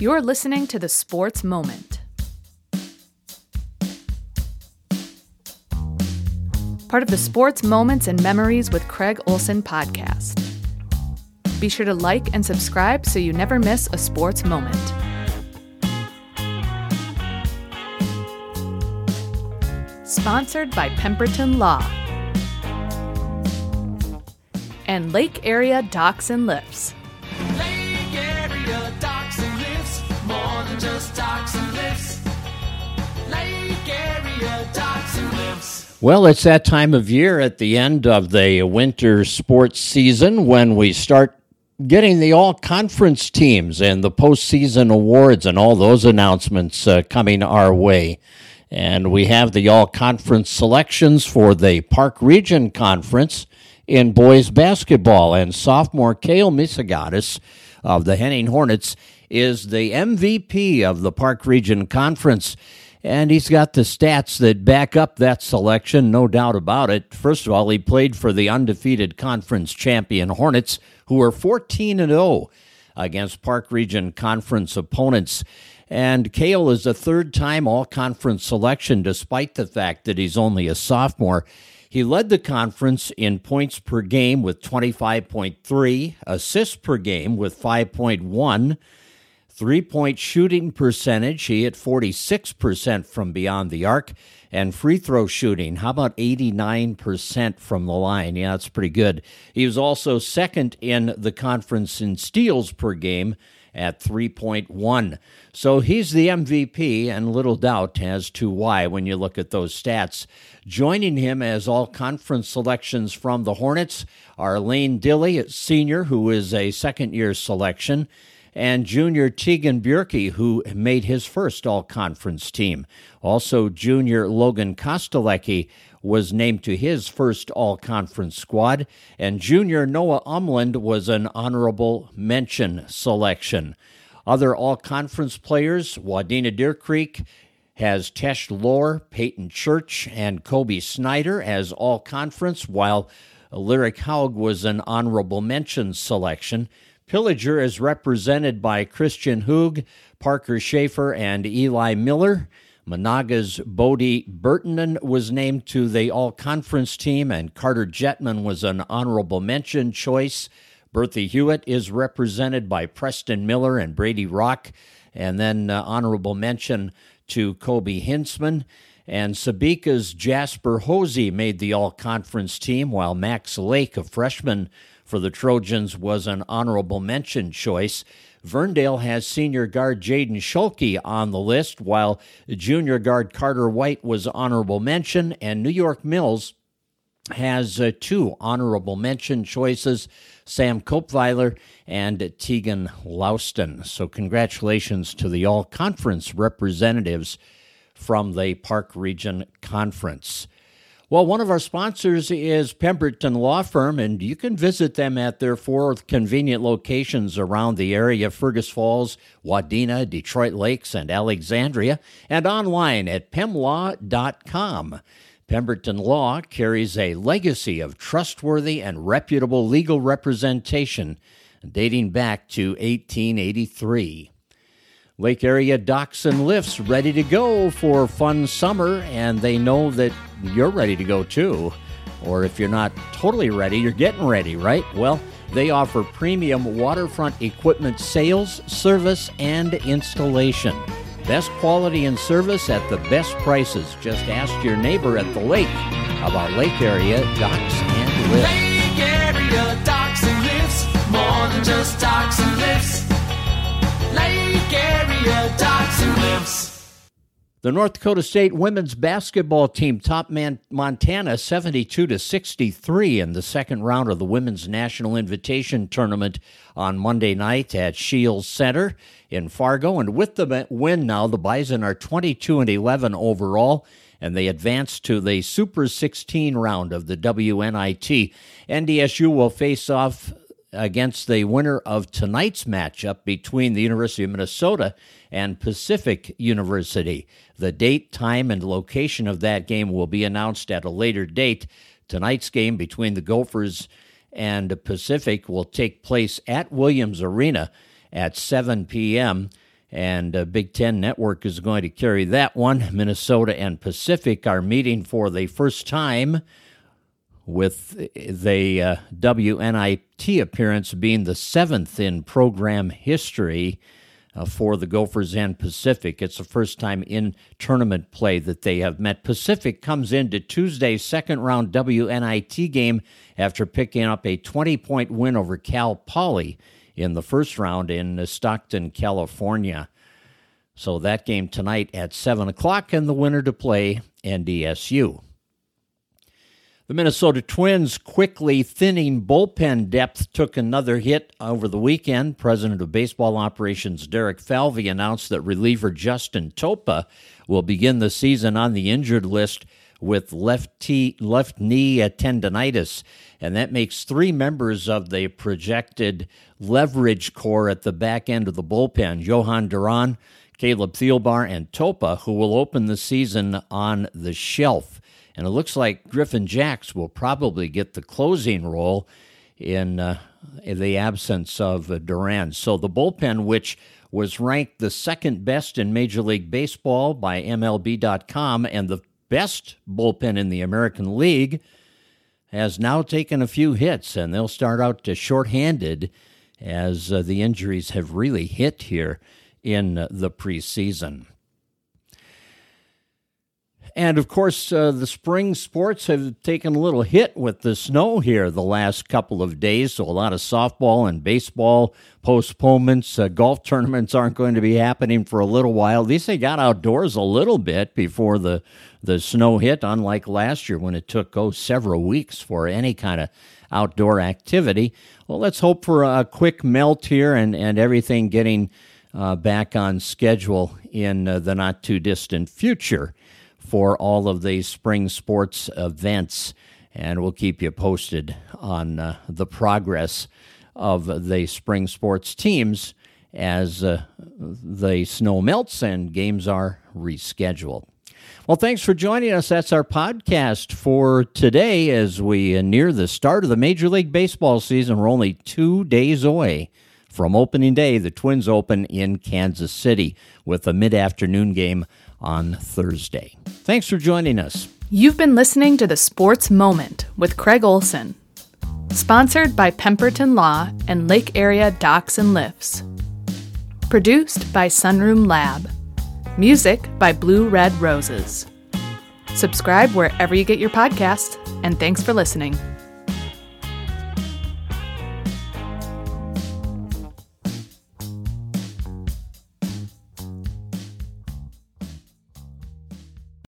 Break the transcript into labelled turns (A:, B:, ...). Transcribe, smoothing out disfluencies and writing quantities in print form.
A: You're listening to The Sports Moment. Part of the Sports Moments and Memories with Craig Olson podcast. Be sure to like and subscribe so you never miss a sports moment. Sponsored by Pemberton Law and Lake Area Docks and Lifts.
B: Lake Area Docks and Lifts, more than just docks and lifts. Lake Area Docks and Lifts.
C: Well, it's that time of year at the end of the winter sports season when we start getting the all-conference teams and the postseason awards and all those announcements coming our way. And we have the all-conference selections for the Park Region Conference in boys basketball. And sophomore Kale Misagatis of the Henning Hornets is the MVP of the Park Region Conference. And he's got the stats that back up that selection, no doubt about it. First of all, he played for the undefeated conference champion Hornets, who are 14-0 against Park Region Conference opponents. And Kale is a third-time all-conference selection, despite the fact that he's only a sophomore. He led the conference in points per game with 25.3, assists per game with 5.1, three-point shooting percentage, he hit 46% from beyond the arc, and free throw shooting, how about 89% from the line? Yeah, that's pretty good. He was also second in the conference in steals per game at 3.1. So he's the MVP, and little doubt as to why when you look at those stats. Joining him as all-conference selections from the Hornets are Lane Dilley, a senior, who is a second-year selection, and junior Tegan Bjerke, who made his first all-conference team. Also, junior Logan Kostelecki was named to his first all-conference squad, and junior Noah Umland was an honorable mention selection. Other all-conference players, Wadena Deer Creek has Tesh Lohr, Peyton Church, and Kobe Snyder as all-conference, while Lyric Haug was an honorable mention selection. Pillager is represented by Christian Hoog, Parker Schaefer, and Eli Miller. Monaga's Bodie Burtonen was named to the all-conference team, and Carter Jetman was an honorable mention choice. Bertha Hewitt is represented by Preston Miller and Brady Rock, and then honorable mention to Kobe Hinsman. And Sabika's Jasper Hosey made the all-conference team, while Max Lake, a freshman for the Trojans, was an honorable mention choice. Verndale has senior guard Jaden Schulke on the list, while junior guard Carter White was honorable mention, and New York Mills has two honorable mention choices, Sam Kopfweiler and Tegan Louston. So congratulations to the all-conference representatives from the Park Region Conference. Well, one of our sponsors is Pemberton Law Firm, and you can visit them at their 4 convenient locations around the area: Fergus Falls, Wadena, Detroit Lakes, and Alexandria, and online at pemlaw.com. Pemberton Law carries a legacy of trustworthy and reputable legal representation dating back to 1883. Lake Area Docks and Lifts ready to go for fun summer, and they know that you're ready to go too. Or if you're not totally ready, you're getting ready, right? Well, they offer premium waterfront equipment sales, service, and installation. Best quality and service at the best prices. Just ask your neighbor at the lake about Lake Area Docks and Lifts.
B: Lake Area Docks and Lifts, more than just docks and lifts. Lake Area Docks and Lifts.
C: The North Dakota State women's basketball team topped Montana 72-63 in the second round of the Women's National Invitation Tournament on Monday night at Shields Center in Fargo. And with the win now, the Bison are 22-11 overall, and they advance to the Super 16 round of the WNIT. NDSU will face off against the winner of tonight's matchup between the University of Minnesota and Pacific University. The date, time, and location of that game will be announced at a later date. Tonight's game between the Gophers and Pacific will take place at Williams Arena at 7 p.m., And Big Ten Network is going to carry that one. Minnesota and Pacific are meeting for the first time, with the WNIT appearance being the 7th in program history for the Gophers and Pacific. It's the first time in tournament play that they have met. Pacific comes into Tuesday's second-round WNIT game after picking up a 20-point win over Cal Poly in the first round in Stockton, California. So that game tonight at 7 o'clock, and the winner to play NDSU. The Minnesota Twins' quickly thinning bullpen depth took another hit over the weekend. President of Baseball Operations Derek Falvey announced that reliever Justin Topa will begin the season on the injured list with left knee tendonitis, and that makes 3 members of the projected leverage core at the back end of the bullpen: Johan Duran, Caleb Thielbar, and Topa, who will open the season on the shelf. And it looks like Griffin Jacks will probably get the closing role in the absence of Duran. So the bullpen, which was ranked the second best in Major League Baseball by MLB.com and the best bullpen in the American League, has now taken a few hits, and they'll start out shorthanded as the injuries have really hit here in the preseason. And, of course, the spring sports have taken a little hit with the snow here the last couple of days, so a lot of softball and baseball postponements. Golf tournaments aren't going to be happening for a little while. At least they got outdoors a little bit before the snow hit, unlike last year when it took several weeks for any kind of outdoor activity. Well, let's hope for a quick melt here and everything getting back on schedule in the not-too-distant future for all of these spring sports events, and we'll keep you posted on the progress of the spring sports teams as the snow melts and games are rescheduled. Well, thanks for joining us. That's our podcast for today as we near the start of the Major League Baseball season. We're only 2 days away from opening day. The Twins open in Kansas City with a mid-afternoon game on Thursday. Thanks for joining us.
A: You've been listening to The Sports Moment with Craig Olson, sponsored by Pemberton Law and Lake Area Docks and Lifts. Produced by Sunroom Lab. Music by Blue Red Roses. Subscribe wherever you get your podcasts, and thanks for listening.